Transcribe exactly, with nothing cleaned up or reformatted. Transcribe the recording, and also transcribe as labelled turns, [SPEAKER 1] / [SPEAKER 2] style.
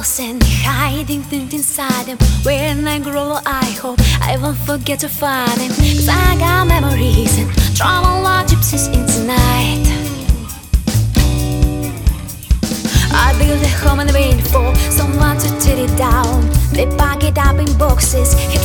[SPEAKER 1] walls and hiding things inside them. When I grow, I hope I won't forget to find them. Cause I got memories and trauma like gypsies in the night. I build a home and wait for someone to tear it down. They pack it up in boxes.